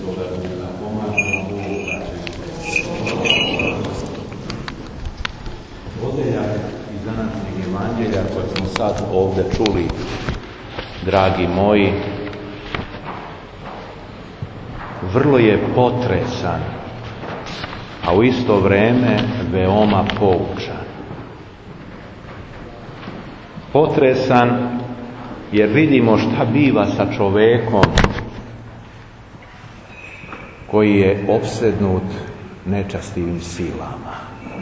Boga Duha, pomažemo Boga. Odeljak iz današnjeg evanđelja koje smo sad ovdje čuli, dragi moji, vrlo je potresan, a u isto vrijeme veoma poučan. Potresan jer vidimo šta biva sa čovjekom koji je opsednut nečastivim silama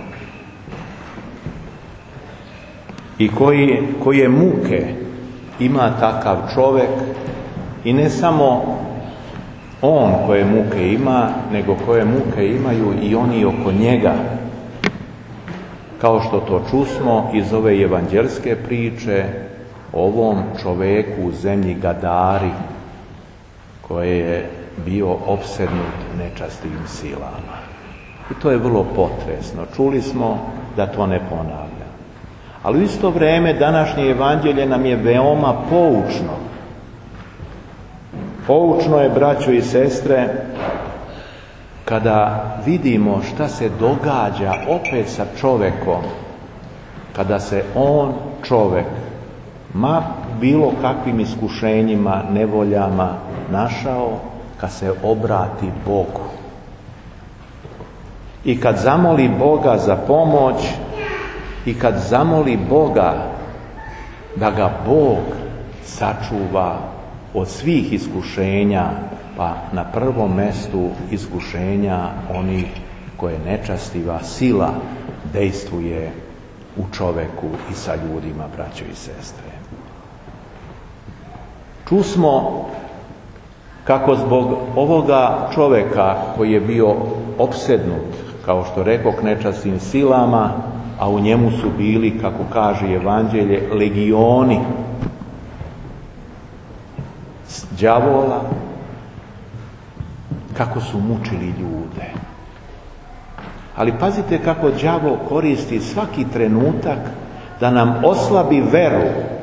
i koje muke ima takav čovjek, i ne samo on koje muke ima, nego koje muke imaju i oni oko njega, kao što to čusmo iz ove evanđelske priče o ovom čovjeku u zemlji Gadari koji je bio opsednut nečastivim silama. I to je vrlo potresno. Čuli smo da to ne ponavljam. Ali u isto vrijeme današnje evanđelje nam je veoma poučno. Poučno je, braćo i sestre, kada vidimo šta se događa opet sa čovjekom, kada se on, čovjek, bilo kakvim iskušenjima, nevoljama našao, kad se obrati Bogu. I kad zamoli Boga za pomoć, i kad zamoli Boga da ga Bog sačuva od svih iskušenja, pa na prvom mjestu iskušenja onih koje nečastiva sila dejstvuje u čovjeku i sa ljudima, braćo i sestre. Čusmo kako zbog ovoga čovjeka koji je bio opsednut, kao što rekoh, nečastim silama, a u njemu su bili, kako kaže evanđelje, legioni đavola, kako su mučili ljude. Ali pazite kako đavol koristi svaki trenutak da nam oslabi veru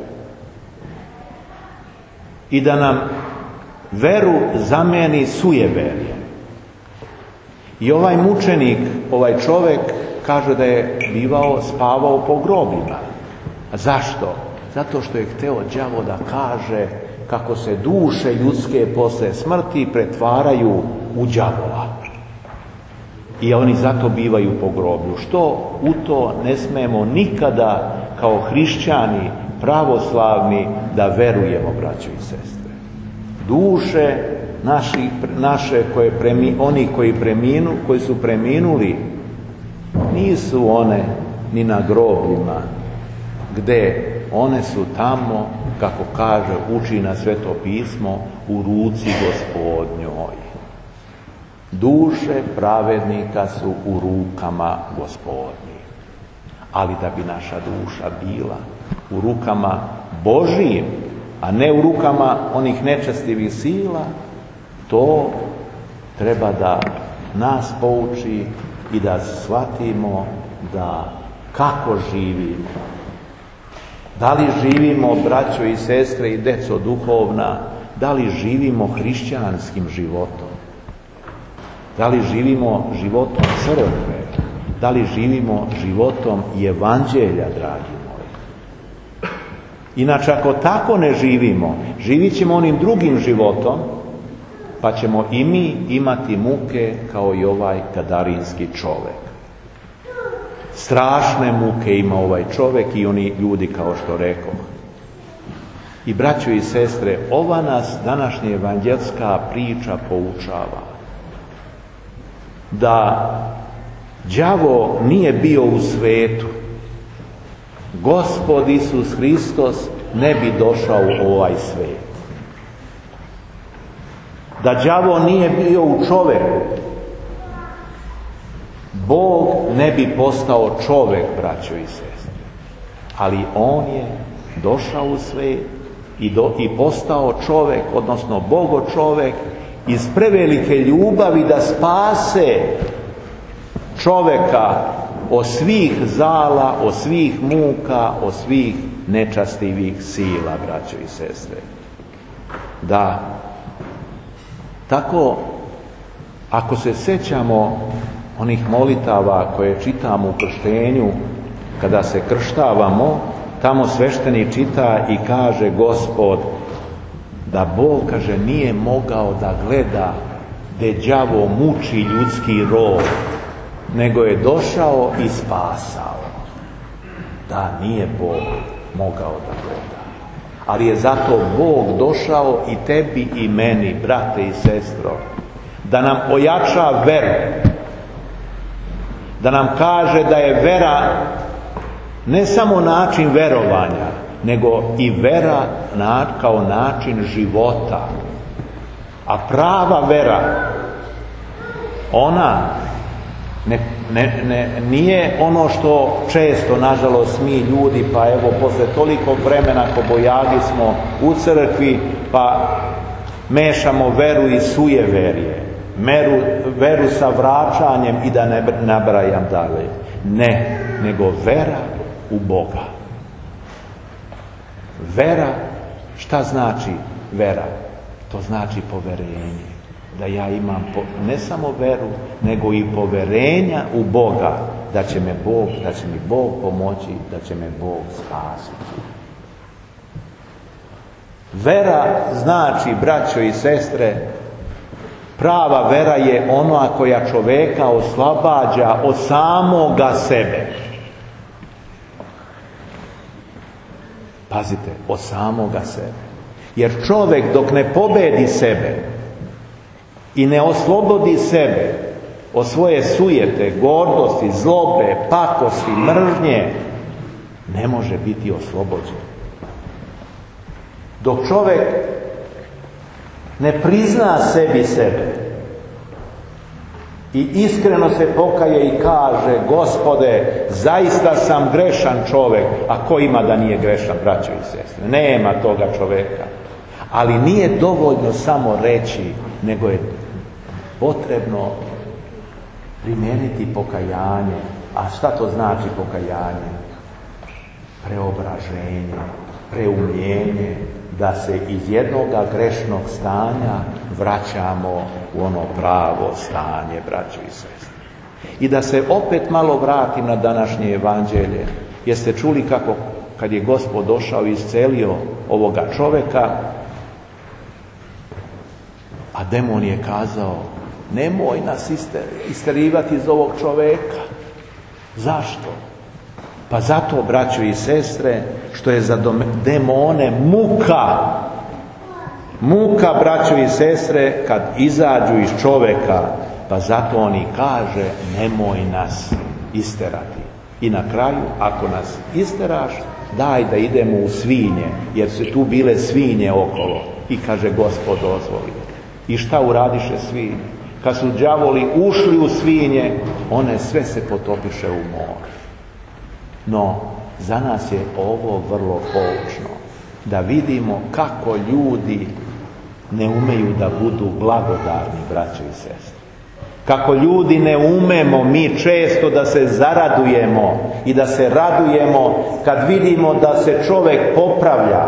i da nam veru zamijeni sujeverjem. I ovaj mučenik, ovaj čovjek, kaže da je spavao po grobima. A zašto? Zato što je hteo đavo da kaže kako se duše ljudske posle smrti pretvaraju u đavola. I oni zato bivaju po groblju. Što u to ne smemo nikada kao hrišćani pravoslavni da verujemo, braćo i sestre. Duše naše oni koji su preminuli, nisu one ni na grobljima, gde one su tamo, kako kaže, uči na Sveto pismo, u ruci Gospodnjoj. Duše pravednika su u rukama Gospodnjih. Ali da bi naša duša bila u rukama Božijim, a ne u rukama onih nečastivih sila, to treba da nas pouči i da shvatimo da kako živimo. Da li živimo, braćo i sestre i deco duhovna, da li živimo hrišćanskim životom? Da li živimo životom crkve? Da li živimo životom evanđelja, dragi moji? Inače, ako tako ne živimo, živit ćemo onim drugim životom, pa ćemo i mi imati muke kao i ovaj gadarinski čovjek. Strašne muke ima ovaj čovjek i oni ljudi, kao što rekoh. I braćo i sestre, ova nas današnja evanđelska priča poučava da đavo nije bio u svetu, Gospod Isus Hristos ne bi došao u ovaj svijet. Da đavo nije bio u čovjeku, Bog ne bi postao čovjek, braćo i sestre. Ali on je došao u svijet i postao čovjek, odnosno Bogo čovjek, iz prevelike ljubavi da spase čovjeka od svih zala, od svih muka, od svih nečastivih sila, braćo i sestre. Da tako Ako se sjećamo onih molitava koje čitamo u krštenju, kada se krštavamo, tamo sveštenik čita i kaže Gospod, da Bog, kaže, nije mogao da gleda gdje đavo muči ljudski rod, nego je došao i spasao. Da, nije Bog mogao da gleda. Ali je zato Bog došao i tebi i meni, brate i sestro, da nam ojača veru. Da nam kaže da je vera ne samo način verovanja, nego i vera kao način života. A prava vera, ona nije ono što često, nažalost, mi ljudi, pa evo, posle toliko vremena kobojagi smo u crkvi, pa mešamo veru i sujeverje, veru sa vraćanjem i da ne nabrajam dalje. Ne, nego vera u Boga. Vera, šta znači vera? To znači poverenje. Da ja imam ne samo veru, nego i poverenja u Boga, da će mi Bog pomoći, da će me Bog spasiti. Vera znači, braćo i sestre, prava vera je ona koja čoveka oslobađa od samoga sebe. Pazite, od samoga sebe. Jer čovjek dok ne pobedi sebe i ne oslobodi sebe od svoje sujete, gordosti, zlobe, pakosti, mržnje, ne može biti oslobođen. Dok čovjek ne prizna sebi sebe i iskreno se pokaje i kaže, Gospode, zaista sam grešan čovjek, a ko ima da nije grešan, braćo i sestre? Nema toga čovjeka. Ali nije dovoljno samo reći, nego je potrebno primijeniti pokajanje. A šta to znači pokajanje? Preobraženje, preumljenje, da se iz jednoga grešnog stanja vraćamo u ono pravo stanje, braćo i sestre. I da se opet malo vratim na današnje evanđelje. Jeste čuli kako kad je Gospod došao i iscelio ovoga čovjeka, a demon je kazao, nemoj nas isterivati iz ovog čovjeka. Zašto? Pa zato, braćo i sestre, što je za demone muka. Muka, braćo i sestre, kad izađu iz čovjeka. Pa zato on i kaže, nemoj nas isterati. I na kraju, ako nas isteraš, daj da idemo u svinje, jer su tu bile svinje okolo. I kaže, Gospod dozvoli. I šta uradiše svinje? Kad su đavoli ušli u svinje, one sve se potopiše u more. No, za nas je ovo vrlo poučno. Da vidimo kako ljudi ne umeju da budu blagodarni, braćo i sestre. Kako ljudi ne umemo mi često da se zaradujemo i da se radujemo kad vidimo da se čovjek popravlja.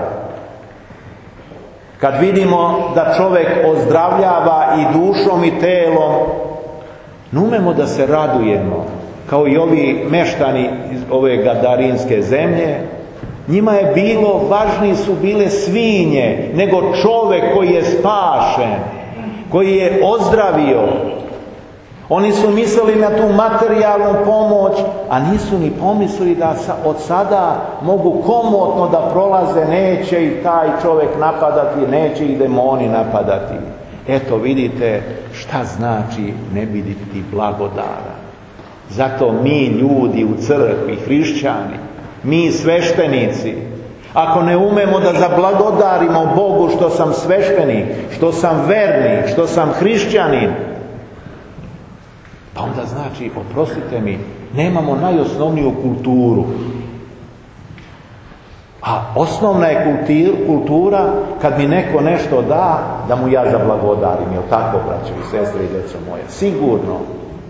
Kad vidimo da čovjek ozdravljava i dušom i telom, ne umemo da se radujemo. Kao i ovi meštani iz ove gadarinske zemlje, njima je bilo, važniji su bile svinje nego čovjek koji je spašen, koji je ozdravio. Oni su mislili na tu materijalnu pomoć, a nisu ni pomislili da od sada mogu komotno da prolaze, neće i taj čovjek napadati, neće i demoni napadati. Eto vidite šta znači ne biti blagodaran. Zato mi ljudi u crkvi, hrišćani, mi sveštenici, ako ne umemo da zablagodarimo Bogu što sam sveštenik, što sam vernik, što sam hrišćanin, pa onda znači, oprostite mi, nemamo najosnovniju kulturu. A osnovna je kultura kad mi neko nešto da mu ja zablagodarim. Jel tako, braćo i sestre i djeco moja? Sigurno.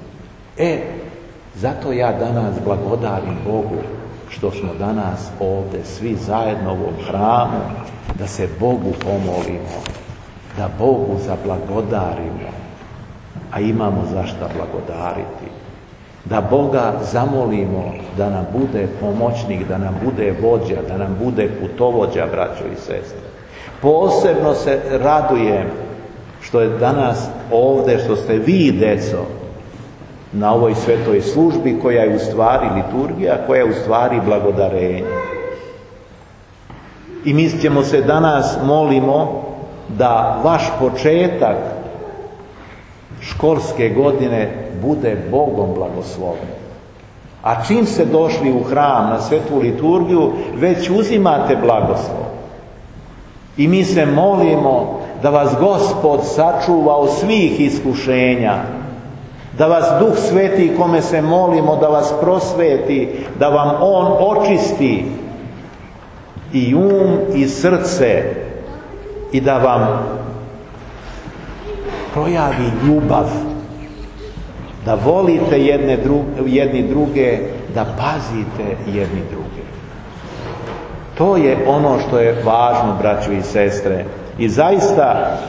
Zato ja danas blagodarim Bogu što smo danas ovdje svi zajedno u ovom hramu, da se Bogu pomolimo, da Bogu zablagodarimo, a imamo za šta blagodariti. Da Boga zamolimo da nam bude pomoćnik, da nam bude vođa, da nam bude putovođa, braćo i sestre. Posebno se radujem što je danas ovdje, što ste vi, deco, na ovoj svetoj službi koja je u stvari liturgija, koja je u stvari blagodarenje. I mi ćemo se danas molimo da vaš početak školske godine bude Bogom blagosloven. A čim ste došli u hram na svetu liturgiju, već uzimate blagoslov. I mi se molimo da vas Gospod sačuva od svih iskušenja, da vas Duh Sveti kome se molimo da vas prosveti, da vam On očisti i i srce i da vam projavi ljubav, da volite jedni druge, da pazite jedni druge. To je ono što je važno, braćo i sestre. I zaista,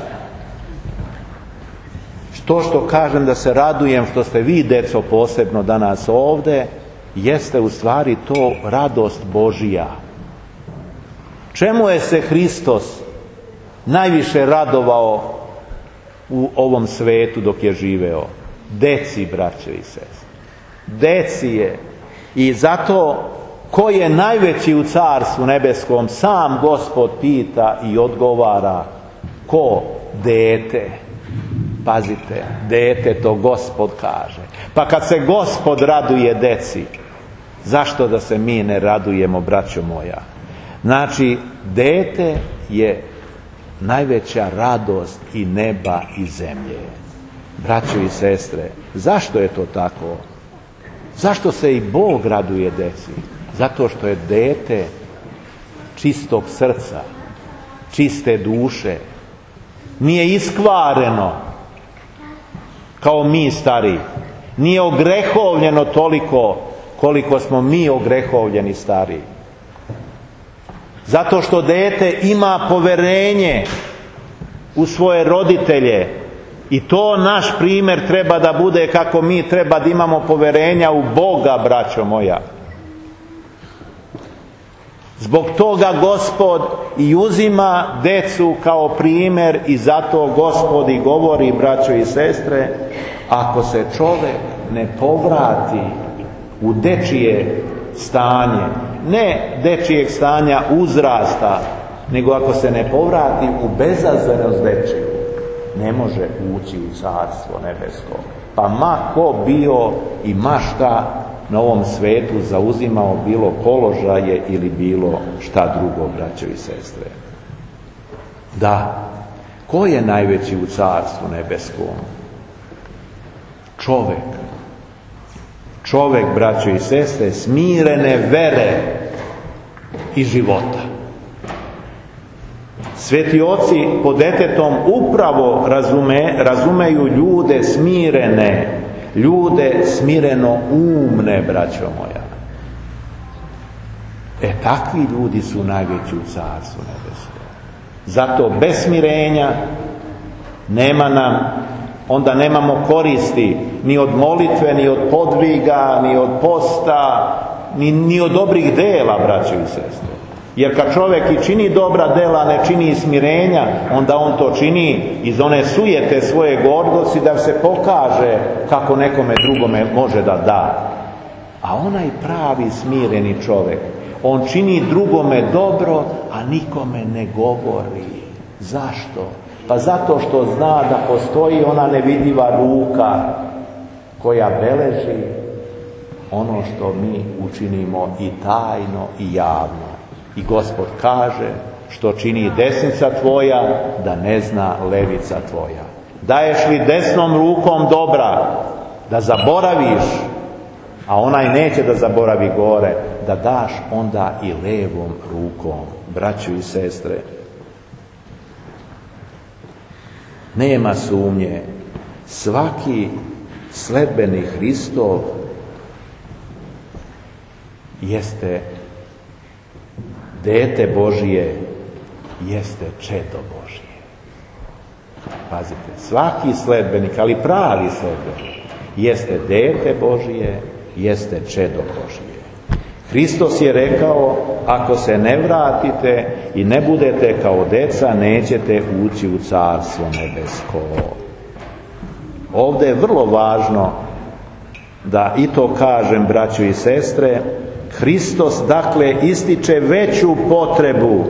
to što kažem da se radujem što ste vi, deco, posebno danas ovdje, jeste u stvari to radost Božija. Čemu je se Hristos najviše radovao u ovom svetu dok je živeo? Deci, braćo i sestre. Deci je. I zato ko je najveći u Carstvu nebeskom, sam Gospod pita i odgovara. Ko? Dete. Pazite, dete, to Gospod kaže. Pa kad se Gospod raduje deci, zašto da se mi ne radujemo, braćo moja? Znači, dete je najveća radost i neba i zemlje. Braćo i sestre, zašto je to tako? Zašto se i Bog raduje deci? Zato što je dete čistog srca, čiste duše. Nije iskvareno kao mi stari. Nije ogrehovljeno toliko koliko smo mi ogrehovljeni stari. Zato što dete ima poverenje u svoje roditelje. I to naš primjer treba da bude, kako mi treba da imamo poverenja u Boga, braćo moja. Zbog toga Gospod i uzima decu kao primjer i zato Gospod i govori, braćo i sestre, ako se čovjek ne povrati u dečije stanje, ne dečijeg stanja uzrasta, nego ako se ne povrati u bezazlenost dečiju, ne može ući u Carstvo nebesko. Pa ma ko bio i ma šta na ovom svetu zauzimao, bilo položaje ili bilo šta drugo, braćo i sestre. Da, ko je najveći u Carstvu nebeskom? Čovjek. Čovjek, braćo i sestre, smirene vere i života. Sveti oci pod detetom upravo razumeju ljude smirene, ljude smireno umne, braćo moja. Takvi ljudi su najveći u Carstvu nebeskom. Zato bez smirenja nema nam, onda nemamo koristi ni od molitve, ni od podviga, ni od posta, ni od dobrih dela, braćo i sestre. Jer kad čovjek i čini dobra dela, ne čini smirenja, onda on to čini iz one sujete svoje gordosti da se pokaže kako nekome drugome može da da. A onaj pravi smireni čovjek, on čini drugome dobro, a nikome ne govori. Zašto? Pa zato što zna da postoji ona nevidljiva ruka koja beleži ono što mi učinimo i tajno i javno. I Gospod kaže, što čini desnica tvoja, da ne zna levica tvoja. Daješ li desnom rukom dobra, da zaboraviš, a onaj neće da zaboravi gore, da daš onda i levom rukom, braćo i sestre. Nema sumnje, svaki sledbenik Hristov jeste dete Božije, jeste čedo Božije. pazite, svaki sledbenik, ali pravi sledbenik, jeste dete Božije, jeste čedo Božije. Hristos je rekao, ako se ne vratite i ne budete kao deca, nećete ući u Carstvo nebesko. Ovdje je vrlo važno da i to kažem, braćo i sestre, Hristos dakle ističe veću potrebu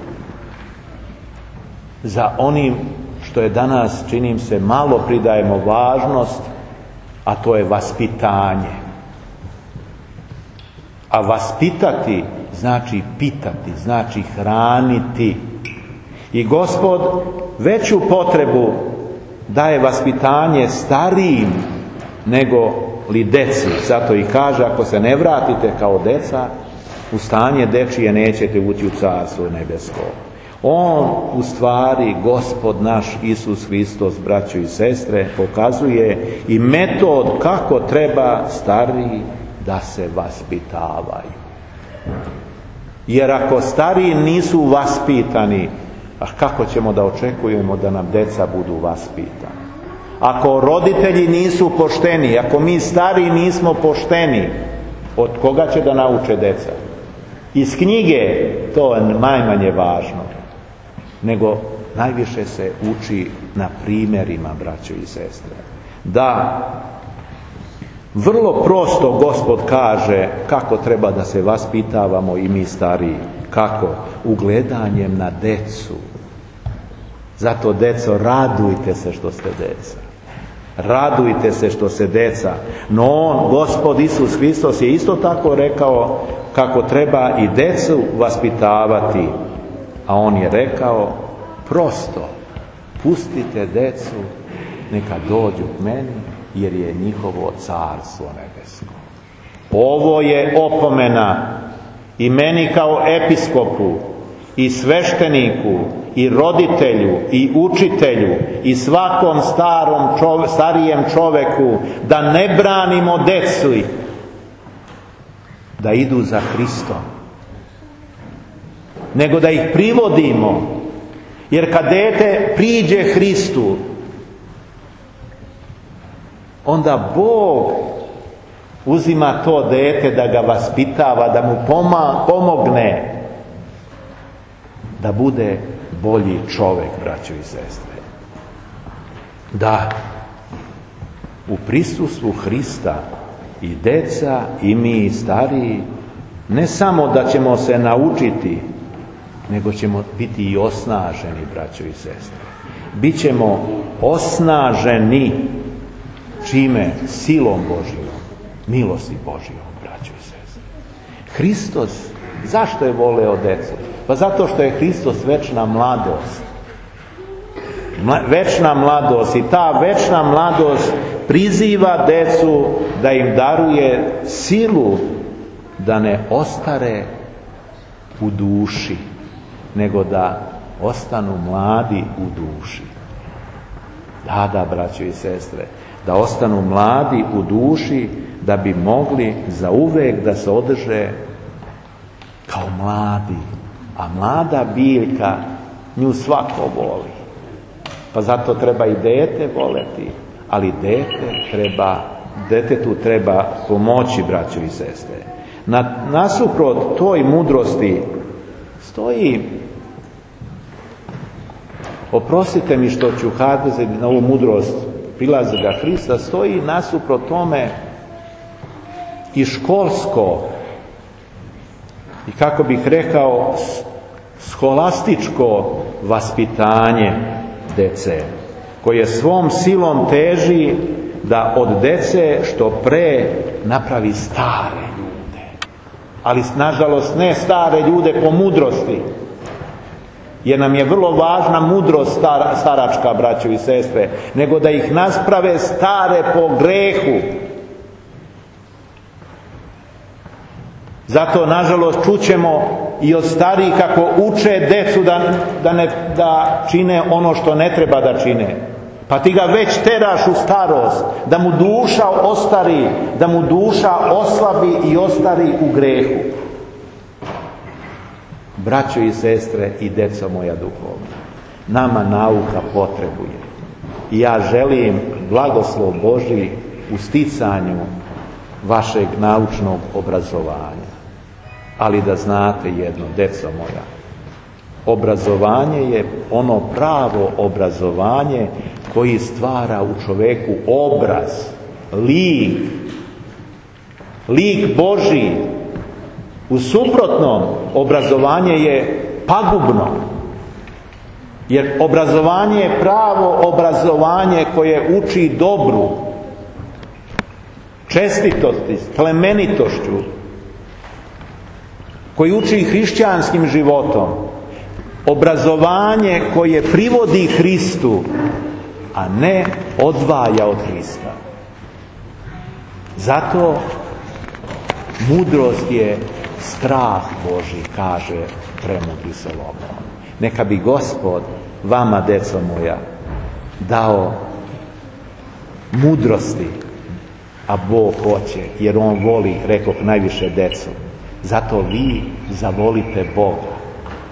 za onim što je danas, činim se, malo pridajemo važnost, a to je vaspitanje. A vaspitati znači pitati, znači hraniti. I Gospod veću potrebu daje vaspitanje starijim nego li deci. Zato i kaže, ako se ne vratite kao deca, u stanje dečije nećete ući u Carstvo nebesko. On, u stvari, Gospod naš Isus Hristos, braćo i sestre, pokazuje i metod kako treba stariji da se vaspitavaju. Jer ako stariji nisu vaspitani, a kako ćemo da očekujemo da nam deca budu vaspitani? Ako roditelji nisu pošteni, ako mi stariji nismo pošteni, od koga će da nauče deca? Iz knjige to je najmanje važno, nego najviše se uči na primjerima, braćo i sestre. Da, vrlo prosto Gospod kaže kako treba da se vaspitavamo i mi stariji. Kako? Ugledanjem na decu. Zato, deco, radujte se što ste deca. Radujte se što se deca. No on, Gospod Isus Hristos, je isto tako rekao kako treba i decu vaspitavati. A on je rekao prosto, pustite decu, neka dođu k meni, jer je njihovo Carstvo nebesko. Ovo je opomena i meni kao episkopu, i svešteniku, i roditelju, i učitelju, i svakom starijem čoveku, da ne branimo decu da idu za Hristom, nego da ih privodimo. Jer kad dete priđe Hristu, onda Bog uzima to dete da ga vaspitava, da mu pomogne da bude bolji čovjek, braćo i sestre. Da, u prisustvu Hrista i deca i mi stariji, ne samo da ćemo se naučiti, nego ćemo biti i osnaženi, braćo i sestre. Bićemo osnaženi čime? Silom Božijom, milosti Božijom, braćo i sestre. Hristos, zašto je voleo decu? Pa zato što je Hristos večna mladost. Večna mladost, i ta večna mladost priziva decu da im daruje silu da ne ostare u duši, nego da ostanu mladi u duši. Da, braćo i sestre, da ostanu mladi u duši, da bi mogli zauvek da se održe kao mladi. A mlada biljka, nju svako voli. Pa zato treba i dete voleti, ali detetu treba pomoći, braćo i sestre. Nasuprot toj mudrosti stoji, oprostite mi što ću kazati na ovu mudrost prilazoga Hrista, stoji nasuprot tome i školsko, i kako bih rekao, scholastičko vaspitanje dece, koje svom silom teži da od dece što pre napravi stare ljude. Ali nažalost ne stare ljude po mudrosti, jer nam je vrlo važna mudrost staračka, braćo i sestre, nego da ih nasprave stare po grehu. Zato, nažalost, čućemo i od starijih kako uče decu da čine ono što ne treba da čine. Pa ti ga već teraš u starost, da mu duša ostari, da mu duša oslabi i ostari u grehu. Braćo i sestre i deco moja duhovna, nama nauka potrebuje. i ja želim blagoslov Božji u sticanju vašeg naučnog obrazovanja. Ali da znate jedno, deco moja, obrazovanje je ono pravo obrazovanje koji stvara u čoveku obraz, lik Božji. U suprotnom, obrazovanje je pagubno. Jer obrazovanje je pravo obrazovanje koje uči dobru, čestitosti, plemenitošću, koji uči hrišćanskim životom. Obrazovanje koje privodi Hristu, a ne odvaja od Hrista. Zato mudrost je strah Božji, kaže premudri Solomon. Neka bi Gospod vama, deco moja, dao mudrosti, a Bog hoće, jer On voli, rekoh, najviše decu. Zato vi zavolite Boga.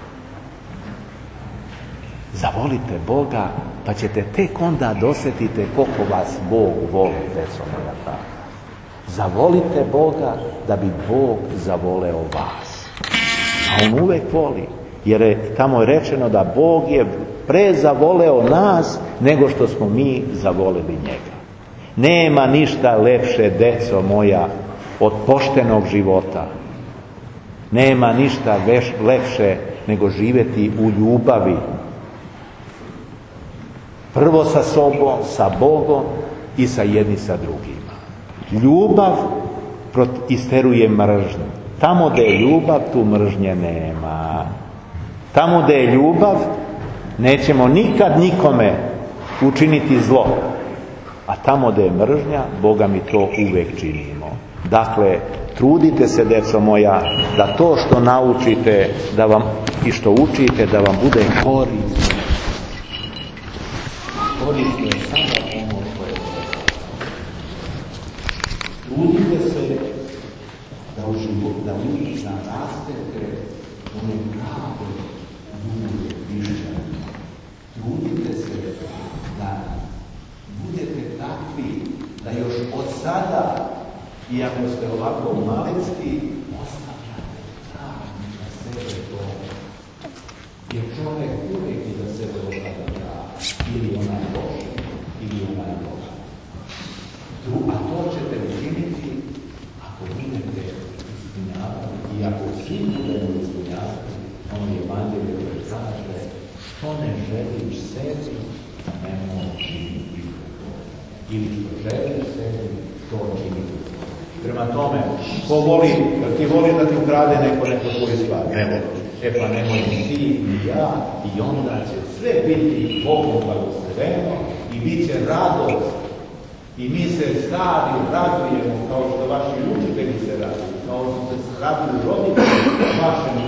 Zavolite Boga, pa ćete tek onda dosjetite koliko vas Bog voli, deco moja. Tako. Zavolite Boga da bi Bog zavoleo vas. A On uvek voli, jer je tamo rečeno da Bog je prezavoleo nas nego što smo mi zavolili njega. Nema ništa lepše, deco moja, od poštenog života. Nema ništa lepše nego živjeti u ljubavi. Prvo sa sobom, sa Bogom i sa jedni sa drugima. Ljubav isteruje mržnju. Tamo gdje je ljubav, tu mržnje nema. Tamo gdje je ljubav, nećemo nikad nikome učiniti zlo. A tamo gdje je mržnja, Boga mi to uvijek činimo. Dakle, trudite se, deco moja, da to što naučite da vam, i što učite da vam bude korisno. Korisno je samo ono što je dobro. Trudite se da u životu, da narastete one prave ljude, hrišćani. Trudite se da budete takvi da još od sada, iako ste ovako malecki, ostavljate trag na sebe to. Jer čovjek uvijek iza sebe ostavlja trag. Ili onaj Boži, ili onaj Boga. A to ćete učiniti ako budete ispunjavati. I ako svi budemo ispunjavati, ono je Evanđelje koje kaže, što ne želiš sebi, ne možeš činiti. Ili što želiš sebi, to činiti. Prema tome, ko voli, ti voli da ti ukrade neko tvoju stvar? Ne voli. Pa nemoj ni ti, ni ja, i onda će sve biti Bogom blagosloveno i bit će radost. I mi se stari radujemo kao što vaši učitelji se raduju, kao što se raduju roditelji vašem